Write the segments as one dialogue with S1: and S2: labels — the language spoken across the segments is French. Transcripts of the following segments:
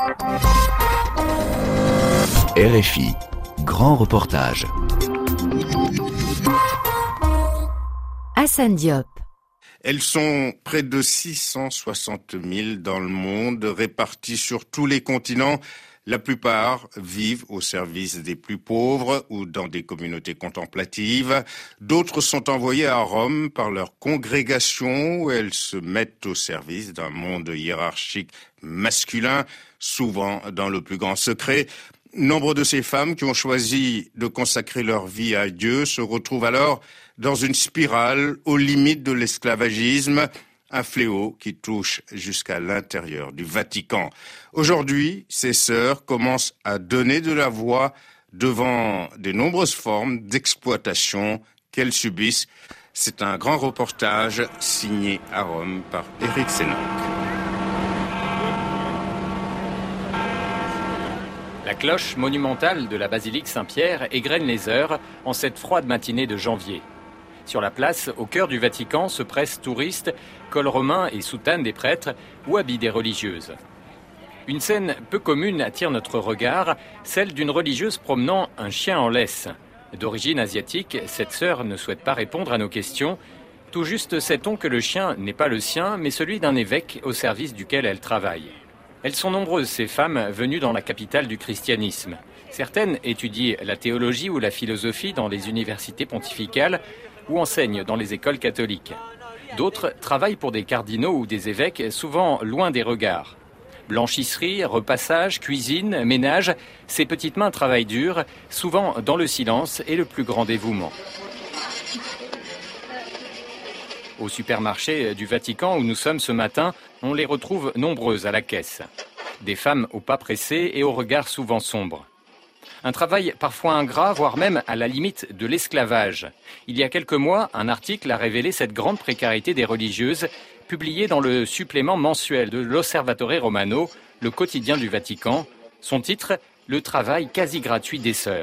S1: RFI, grand reportage.
S2: Assane Diop.
S3: Elles sont près de 660 000 dans le monde, réparties sur tous les continents. La plupart vivent au service des plus pauvres ou dans des communautés contemplatives. D'autres sont envoyées à Rome par leur congrégation où elles se mettent au service d'un monde hiérarchique masculin, souvent dans le plus grand secret. Nombre de ces femmes qui ont choisi de consacrer leur vie à Dieu se retrouvent alors dans une spirale aux limites de l'esclavagisme, un fléau qui touche jusqu'à l'intérieur du Vatican. Aujourd'hui, ces sœurs commencent à donner de la voix devant des nombreuses formes d'exploitation qu'elles subissent. C'est un grand reportage signé à Rome par Éric Sénoc.
S4: La cloche monumentale de la basilique Saint-Pierre égrène les heures en cette froide matinée de janvier. Sur la place, au cœur du Vatican, se pressent touristes, cols romains et soutanes des prêtres ou habits des religieuses. Une scène peu commune attire notre regard, celle d'une religieuse promenant un chien en laisse. D'origine asiatique, cette sœur ne souhaite pas répondre à nos questions. Tout juste sait-on que le chien n'est pas le sien, mais celui d'un évêque au service duquel elle travaille. Elles sont nombreuses, ces femmes venues dans la capitale du christianisme. Certaines étudient la théologie ou la philosophie dans les universités pontificales ou enseignent dans les écoles catholiques. D'autres travaillent pour des cardinaux ou des évêques, souvent loin des regards. Blanchisserie, repassage, cuisine, ménage, ces petites mains travaillent dur, souvent dans le silence et le plus grand dévouement. Au supermarché du Vatican où nous sommes ce matin, on les retrouve nombreuses à la caisse. Des femmes au pas pressé et au regard souvent sombre. Un travail parfois ingrat, voire même à la limite de l'esclavage. Il y a quelques mois, un article a révélé cette grande précarité des religieuses, publié dans le supplément mensuel de l'Osservatore Romano, le quotidien du Vatican. Son titre, « Le travail quasi gratuit des sœurs ».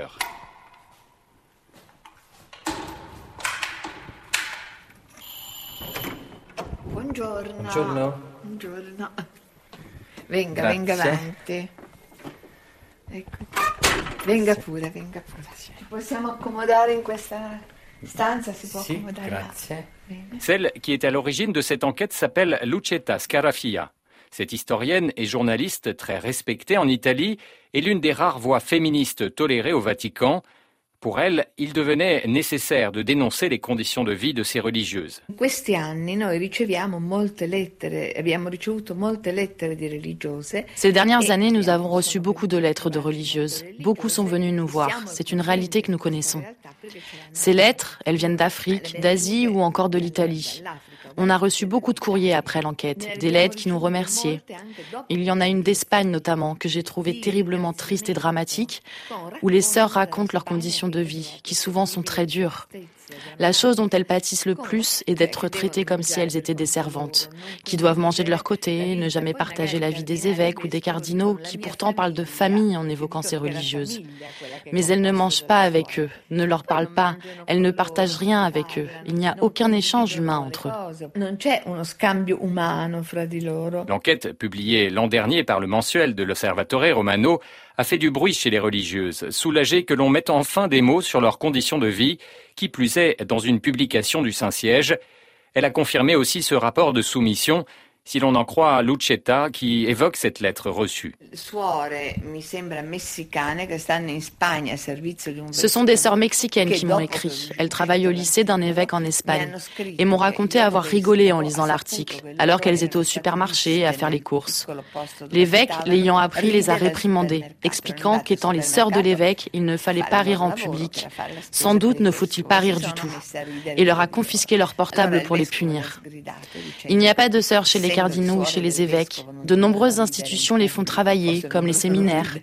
S5: Buongiorno.
S6: Buongiorno. Venga,
S5: Grazie.
S6: venga avanti. Ecco. Venga pure. Ci possiamo accomodare in questa stanza? Si può accomodare là.
S5: Grazie.
S6: Bene.
S4: Celle qui est à l'origine de cette enquête s'appelle Lucetta Scarafia. Cette historienne et journaliste très respectée en Italie est l'une des rares voix féministes tolérées au Vatican. Pour elle, il devenait nécessaire de dénoncer les conditions de vie de ces religieuses.
S6: In questi anni noi riceviamo molte lettere, abbiamo ricevuto molte lettere di religiose.
S7: Ces dernières années, nous avons reçu beaucoup de lettres de religieuses. Beaucoup sont venues nous voir. C'est une réalité que nous connaissons. Ces lettres, elles viennent d'Afrique, d'Asie ou encore de l'Italie. On a reçu beaucoup de courriers après l'enquête, des lettres qui nous remerciaient. Il y en a une d'Espagne notamment, que j'ai trouvée terriblement triste et dramatique, où les sœurs racontent leurs conditions de vie, qui souvent sont très dures. La chose dont elles pâtissent le plus est d'être traitées comme si elles étaient des servantes, qui doivent manger de leur côté, ne jamais partager la vie des évêques ou des cardinaux, qui pourtant parlent de famille en évoquant ces religieuses. Mais elles ne mangent pas avec eux, ne leur parlent pas, elles ne partagent rien avec eux. Il n'y a aucun échange humain entre eux.
S6: Non c'è uno scambio umano fra di loro.
S4: L'enquête, publiée l'an dernier par le mensuel de l'Osservatore Romano, a fait du bruit chez les religieuses, soulagées que l'on mette enfin des mots sur leurs conditions de vie, qui plus est dans une publication du Saint-Siège. Elle a confirmé aussi ce rapport de soumission, si l'on en croit Lucetta, qui évoque cette lettre reçue.
S7: Ce sont des sœurs mexicaines qui m'ont écrit. Elles travaillent au lycée d'un évêque en Espagne et m'ont raconté avoir rigolé en lisant l'article, alors qu'elles étaient au supermarché à faire les courses. L'évêque, l'ayant appris, les a réprimandées, expliquant qu'étant les sœurs de l'évêque, il ne fallait pas rire en public. Sans doute ne faut-il pas rire du tout. Et leur a confisqué leur portable pour les punir. Il n'y a pas de sœurs chez les cardinaux ou chez les évêques. De nombreuses institutions les font travailler, comme les séminaires.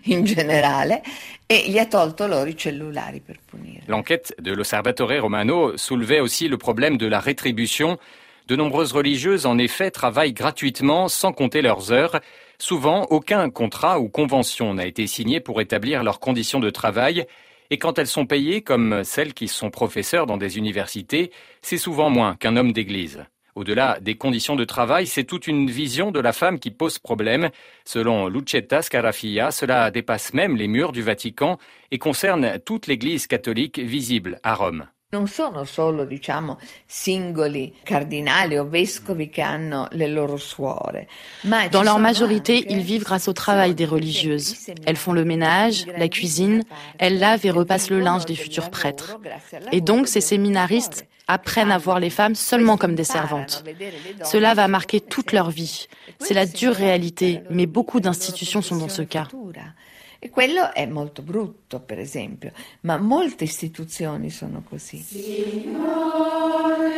S4: L'enquête de l'Osservatore Romano soulevait aussi le problème de la rétribution. De nombreuses religieuses, en effet, travaillent gratuitement sans compter leurs heures. Souvent, aucun contrat ou convention n'a été signé pour établir leurs conditions de travail. Et quand elles sont payées, comme celles qui sont professeurs dans des universités, c'est souvent moins qu'un homme d'église. Au-delà des conditions de travail, c'est toute une vision de la femme qui pose problème. Selon Lucetta Scarafia, cela dépasse même les murs du Vatican et concerne toute l'Église catholique visible à Rome.
S6: Non sono solo, singoli cardinali o vescovi che hanno le loro suore.
S7: Dans leur majorité, ils vivent grâce au travail des religieuses. Elles font le ménage, la cuisine, elles lavent et repassent le linge des futurs prêtres. Et donc, ces séminaristes apprennent à voir les femmes seulement comme des servantes. Cela va marquer toute leur vie. C'est la dure réalité, mais beaucoup d'institutions sont dans ce cas.
S6: E quello è molto brutto, per esempio, ma molte istituzioni sono così. Signore,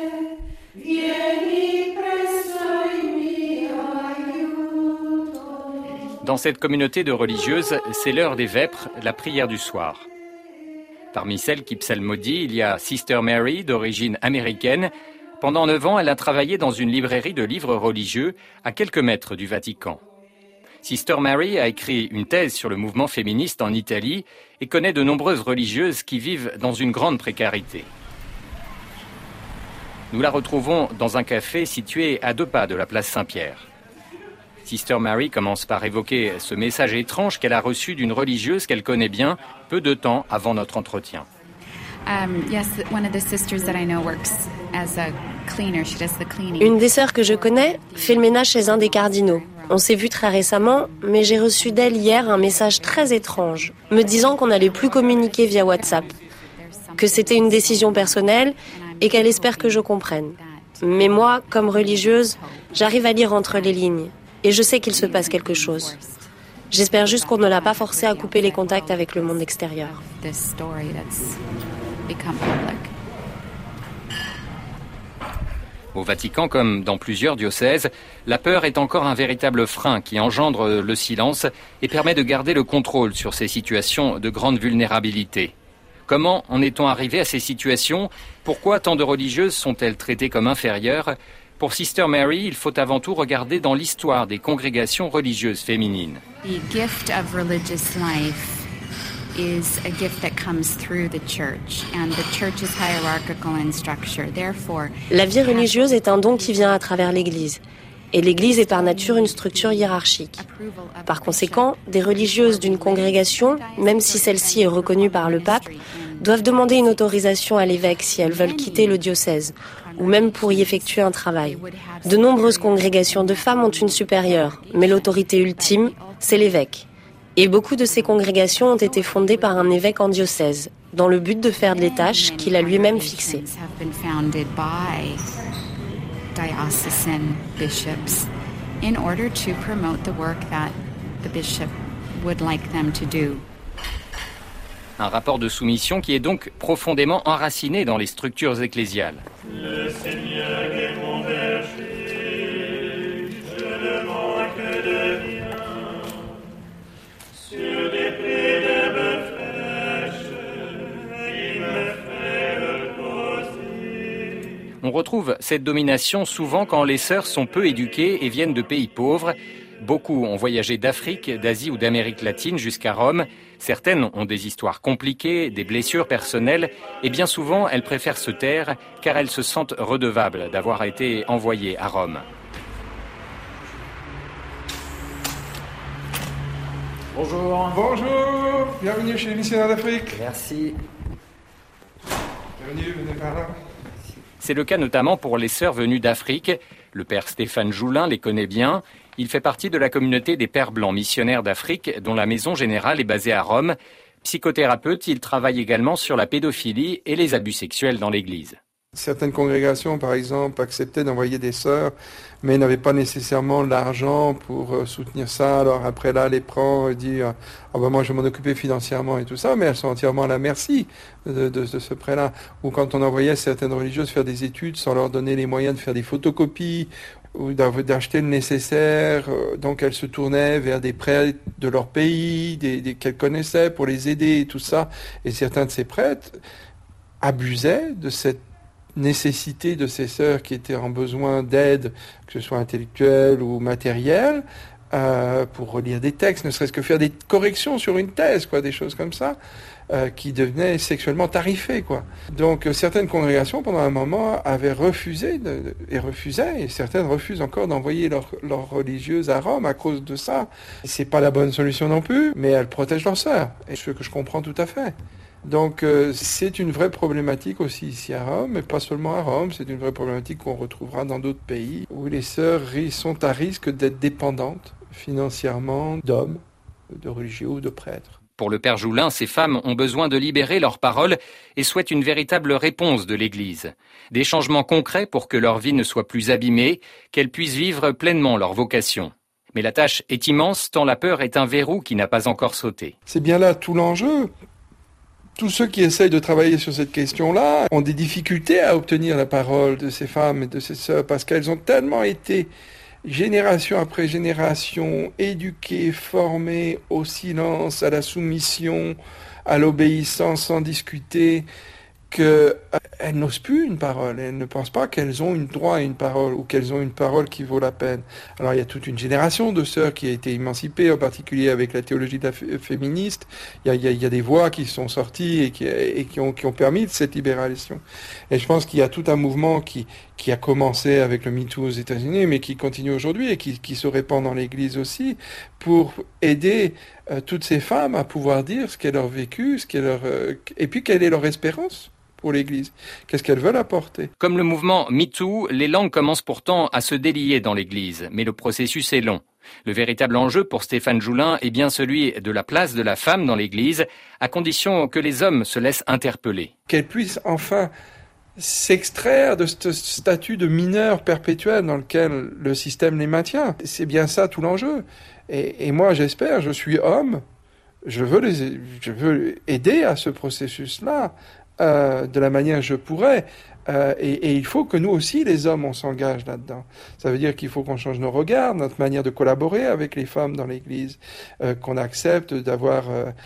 S6: vieni presto in mio aiuto.
S4: Dans cette communauté de religieuses, c'est l'heure des vêpres, la prière du soir. Parmi celles qui psalmodient, il y a Sister Mary, d'origine américaine. Pendant 9 ans, elle a travaillé dans une librairie de livres religieux à quelques mètres du Vatican. Sister Mary a écrit une thèse sur le mouvement féministe en Italie et connaît de nombreuses religieuses qui vivent dans une grande précarité. Nous la retrouvons dans un café situé à 2 pas de la place Saint-Pierre. Sister Mary commence par évoquer ce message étrange qu'elle a reçu d'une religieuse qu'elle connaît bien peu de temps avant notre entretien.
S2: Une des sœurs que je connais fait le ménage chez un des cardinaux. On s'est vu très récemment, mais j'ai reçu d'elle hier un message très étrange, me disant qu'on n'allait plus communiquer via WhatsApp, que c'était une décision personnelle et qu'elle espère que je comprenne. Mais moi, comme religieuse, j'arrive à lire entre les lignes et je sais qu'il se passe quelque chose. J'espère juste qu'on ne l'a pas forcée à couper les contacts avec le monde extérieur.
S4: Au Vatican, comme dans plusieurs diocèses, la peur est encore un véritable frein qui engendre le silence et permet de garder le contrôle sur ces situations de grande vulnérabilité. Comment en est-on arrivé à ces situations? Pourquoi tant de religieuses sont-elles traitées comme inférieures? Pour Sister Mary, il faut avant tout regarder dans l'histoire des congrégations religieuses féminines.
S8: The gift of religious life is a gift that comes through the church, and the church is hierarchical in structure. Therefore,
S2: la vie religieuse est un don qui vient à travers l'Église. Et l'Église est par nature une structure hiérarchique. Par conséquent, des religieuses d'une congrégation, même si celle-ci est reconnue par le pape, doivent demander une autorisation à l'évêque si elles veulent quitter le diocèse, ou même pour y effectuer un travail. De nombreuses congrégations de femmes ont une supérieure, mais l'autorité ultime, c'est l'évêque. Et beaucoup de ces congrégations ont été fondées par un évêque en diocèse, dans le but de faire les tâches qu'il a lui-même fixées.
S4: Un rapport de soumission qui est donc profondément enraciné dans les structures ecclésiales.
S9: Le Seigneur est mon berger, je ne manque de rien. Sur des prés d'herbes fraîches, il me fait reposer.
S4: On retrouve cette domination souvent quand les sœurs sont peu éduquées et viennent de pays pauvres. Beaucoup ont voyagé d'Afrique, d'Asie ou d'Amérique latine jusqu'à Rome. Certaines ont des histoires compliquées, des blessures personnelles et bien souvent elles préfèrent se taire car elles se sentent redevables d'avoir été envoyées à Rome.
S10: Bonjour. Bonjour, bienvenue chez les missionnaires d'Afrique.
S4: Merci.
S10: Bienvenue, venez par là.
S4: C'est le cas notamment pour les sœurs venues d'Afrique. Le père Stéphane Joulin les connaît bien. Il fait partie de la communauté des Pères Blancs missionnaires d'Afrique, dont la maison générale est basée à Rome. Psychothérapeute, il travaille également sur la pédophilie et les abus sexuels dans l'Église.
S10: Certaines congrégations, par exemple, acceptaient d'envoyer des sœurs, mais n'avaient pas nécessairement l'argent pour soutenir ça. Alors après là, les prend et dire « moi je vais m'en occuper financièrement et tout ça », mais elles sont entièrement à la merci de ce prêt-là. Ou quand on envoyait certaines religieuses faire des études sans leur donner les moyens de faire des photocopies, ou d'acheter le nécessaire, donc elles se tournaient vers des prêtres de leur pays, qu'elles connaissaient pour les aider et tout ça. Et certains de ces prêtres abusaient de cette nécessité de ces sœurs qui étaient en besoin d'aide, que ce soit intellectuelle ou matérielle, pour relire des textes, ne serait-ce que faire des corrections sur une thèse, des choses comme ça, qui devenaient sexuellement tarifées, Donc certaines congrégations, pendant un moment, avaient refusé, et certaines refusent encore d'envoyer leurs religieuses à Rome à cause de ça. C'est pas la bonne solution non plus, mais elles protègent leurs sœurs, et ce que je comprends tout à fait. Donc c'est une vraie problématique aussi ici à Rome, mais pas seulement à Rome, c'est une vraie problématique qu'on retrouvera dans d'autres pays, où les sœurs sont à risque d'être dépendantes financièrement d'hommes, de religieux ou de prêtres.
S4: Pour le père Joulin, ces femmes ont besoin de libérer leurs paroles et souhaitent une véritable réponse de l'Église. Des changements concrets pour que leur vie ne soit plus abîmée, qu'elles puissent vivre pleinement leur vocation. Mais la tâche est immense tant la peur est un verrou qui n'a pas encore sauté.
S10: C'est bien là tout l'enjeu. Tous ceux qui essayent de travailler sur cette question-là ont des difficultés à obtenir la parole de ces femmes et de ces sœurs parce qu'elles ont tellement été génération après génération, éduquées, formées au silence, à la soumission, à l'obéissance sans discuter, qu'elles n'osent plus une parole. Elles ne pensent pas qu'elles ont une droit à une parole ou qu'elles ont une parole qui vaut la peine. Alors il y a toute une génération de sœurs qui a été émancipée, en particulier avec la théologie de la féministe. Il y a des voix qui sont sorties et qui ont permis cette libération. Et je pense qu'il y a tout un mouvement qui a commencé avec le MeToo aux États-Unis, mais qui continue aujourd'hui et qui se répand dans l'Église aussi, pour aider toutes ces femmes à pouvoir dire ce qu'est leur vécu, et puis quelle est leur espérance pour l'Église. Qu'est-ce qu'elles veulent apporter?
S4: Comme le mouvement MeToo, les langues commencent pourtant à se délier dans l'Église, mais le processus est long. Le véritable enjeu pour Stéphane Joulin est bien celui de la place de la femme dans l'Église, à condition que les hommes se laissent interpeller.
S10: Qu'elles puissent enfin s'extraire de ce statut de mineur perpétuel dans lequel le système les maintient. C'est bien ça tout l'enjeu. Et moi, j'espère, je suis homme, je veux aider à ce processus-là, de la manière que je pourrais. Et il faut que nous aussi, les hommes, on s'engage là-dedans. Ça veut dire qu'il faut qu'on change nos regards, notre manière de collaborer avec les femmes dans l'Église, qu'on accepte d'avoir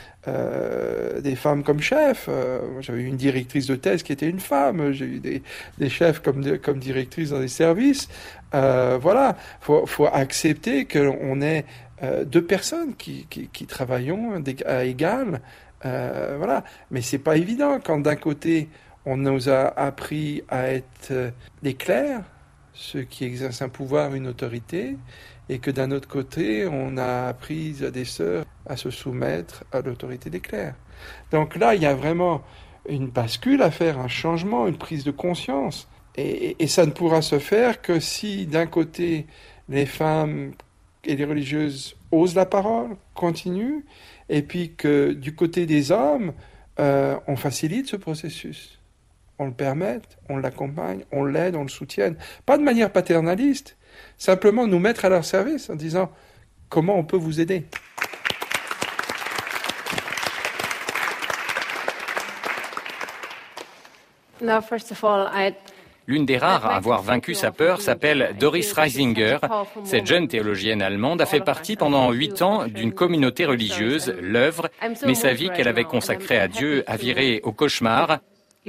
S10: des femmes comme chefs. J'avais eu une directrice de thèse qui était une femme. J'ai eu des chefs comme directrices dans des services. Voilà, faut accepter qu'on ait deux personnes qui travaillons à égal. Voilà, mais c'est pas évident quand d'un côté on nous a appris à être des clercs, ceux qui exercent un pouvoir, une autorité, et que d'un autre côté on a appris à des sœurs à se soumettre à l'autorité des clercs. Donc là il y a vraiment une bascule à faire, un changement, une prise de conscience, et ça ne pourra se faire que si d'un côté les femmes et les religieuses osent la parole, continuent, et puis que du côté des hommes, on facilite ce processus. On le permette, on l'accompagne, on l'aide, on le soutienne. Pas de manière paternaliste, simplement nous mettre à leur service en disant comment on peut vous aider.
S2: Now, first of all,
S4: L'une des rares à avoir vaincu sa peur s'appelle Doris Reisinger. Cette jeune théologienne allemande a fait partie pendant 8 ans d'une communauté religieuse, l'œuvre, mais sa vie qu'elle avait consacrée à Dieu a viré au cauchemar.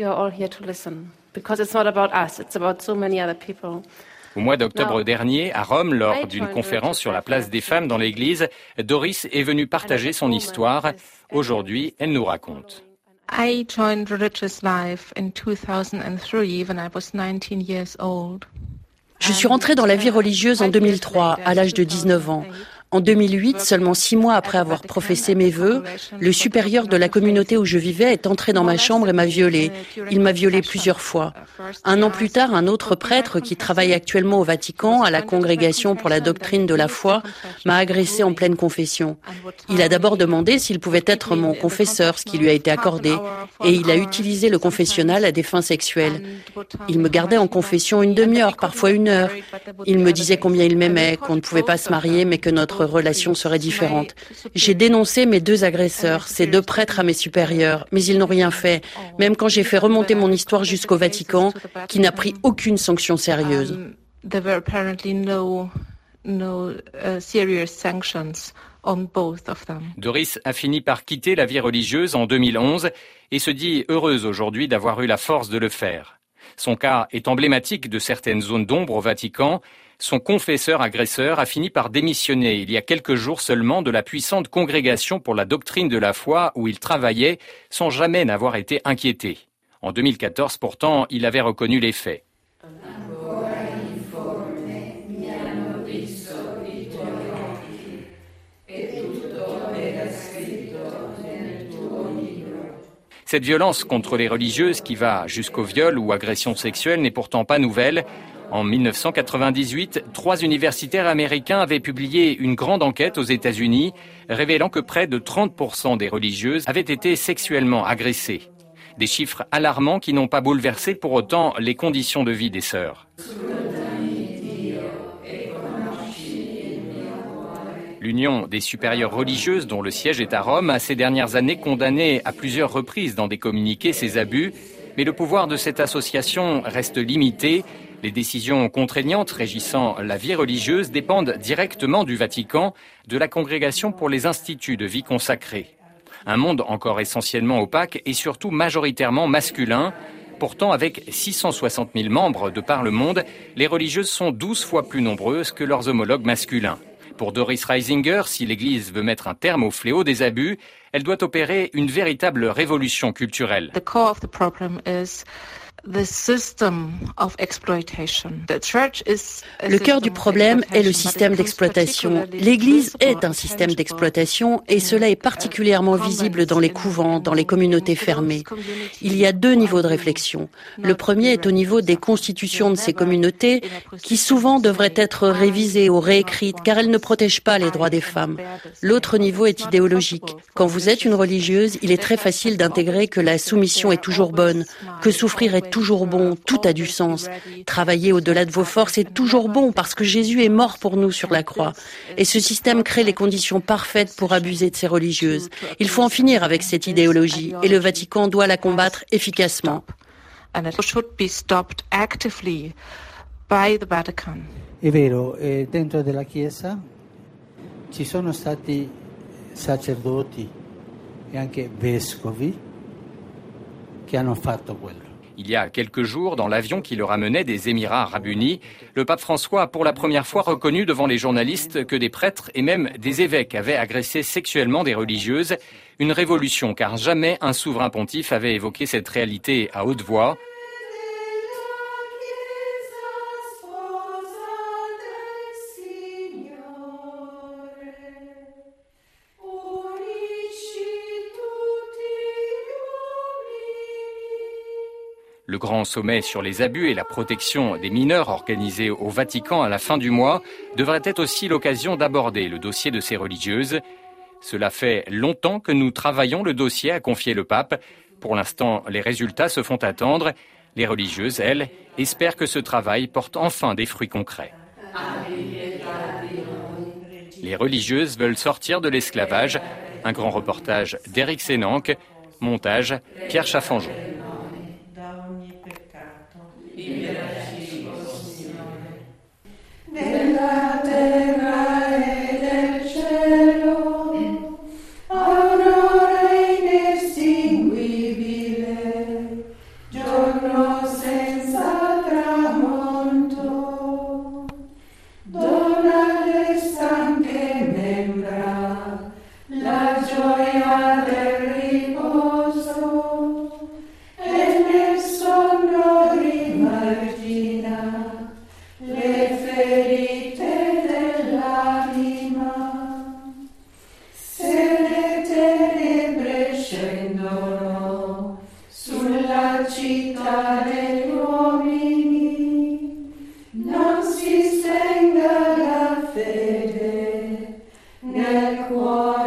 S4: Au mois d'octobre dernier, à Rome, lors d'une conférence sur la place des femmes dans l'Église, Doris est venue partager son histoire. Aujourd'hui, elle nous raconte.
S11: I joined religious life in 2003 when I was 19 years old.
S12: Je suis rentrée dans la vie religieuse en 2003, à l'âge de 19 ans. En 2008, seulement 6 mois après avoir professé mes vœux, le supérieur de la communauté où je vivais est entré dans ma chambre et m'a violée. Il m'a violée plusieurs fois. 1 an plus tard, un autre prêtre qui travaille actuellement au Vatican, à la Congrégation pour la doctrine de la foi, m'a agressée en pleine confession. Il a d'abord demandé s'il pouvait être mon confesseur, ce qui lui a été accordé, et il a utilisé le confessionnal à des fins sexuelles. Il me gardait en confession une demi-heure, parfois 1 heure. Il me disait combien il m'aimait, qu'on ne pouvait pas se marier, mais que notre relation serait différente. J'ai dénoncé mes 2 agresseurs, ces 2 prêtres à mes supérieurs, mais ils n'ont rien fait, même quand j'ai fait remonter mon histoire jusqu'au Vatican, qui n'a pris aucune sanction sérieuse.
S4: Doris a fini par quitter la vie religieuse en 2011 et se dit heureuse aujourd'hui d'avoir eu la force de le faire. Son cas est emblématique de certaines zones d'ombre au Vatican. Son confesseur agresseur a fini par démissionner il y a quelques jours seulement de la puissante congrégation pour la doctrine de la foi où il travaillait sans jamais n'avoir été inquiété. En 2014 pourtant, il avait reconnu les faits. Cette violence contre les religieuses qui va jusqu'au viol ou agression sexuelle n'est pourtant pas nouvelle. En 1998, 3 universitaires américains avaient publié une grande enquête aux États-Unis révélant que près de 30% des religieuses avaient été sexuellement agressées. Des chiffres alarmants qui n'ont pas bouleversé pour autant les conditions de vie des sœurs. L'Union des supérieures religieuses, dont le siège est à Rome, a ces dernières années condamné à plusieurs reprises dans des communiqués ces abus, mais le pouvoir de cette association reste limité. Les décisions contraignantes régissant la vie religieuse dépendent directement du Vatican, de la Congrégation pour les instituts de vie consacrés. Un monde encore essentiellement opaque et surtout majoritairement masculin. Pourtant, avec 660 000 membres de par le monde, les religieuses sont 12 fois plus nombreuses que leurs homologues masculins. Pour Doris Reisinger, si l'Église veut mettre un terme au fléau des abus, elle doit opérer une véritable révolution culturelle.
S11: The core of the problem is the system of exploitation. The church is
S12: Le cœur du problème est le système d'exploitation. L'Église est un système d'exploitation et cela est particulièrement visible dans les couvents, dans les communautés fermées. Il y a 2 niveaux de réflexion. Le premier est au niveau des constitutions de ces communautés qui souvent devraient être révisées ou réécrites car elles ne protègent pas les droits des femmes. L'autre niveau est idéologique. Quand vous êtes une religieuse, il est très facile d'intégrer que la soumission est toujours bonne, que souffrir est toujours bon, tout a du sens. Travailler au-delà de vos forces est toujours bon parce que Jésus est mort pour nous sur la croix. Et ce système crée les conditions parfaites pour abuser de ces religieuses. Il faut en finir avec cette idéologie et le Vatican doit la combattre efficacement.
S11: and it should be stopped actively by the Vatican.
S13: È vero, dentro della Chiesa ci sono stati sacerdoti e anche vescovi che hanno fatto quello.
S4: Il y a quelques jours, dans l'avion qui le ramenait des Émirats arabes unis, le pape François a pour la première fois reconnu devant les journalistes que des prêtres et même des évêques avaient agressé sexuellement des religieuses. Une révolution, car jamais un souverain pontife avait évoqué cette réalité à haute voix. Le grand sommet sur les abus et la protection des mineurs organisé au Vatican à la fin du mois devrait être aussi l'occasion d'aborder le dossier de ces religieuses. Cela fait longtemps que nous travaillons le dossier, a confié le pape. Pour l'instant, les résultats se font attendre. Les religieuses, elles, espèrent que ce travail porte enfin des fruits concrets. Les religieuses veulent sortir de l'esclavage. Un grand reportage d'Éric Sénanque, montage Pierre Chaffanjon.
S9: Della terra e del cielo, aurora inestinguibile, giorno senza tramonto, dona alle stanche membra la gioia del riposo e nel sonno rimargina le ferite dell'anima. Se le tenebre scendono sulla città degli uomini, non si stenga la fede nel cuore.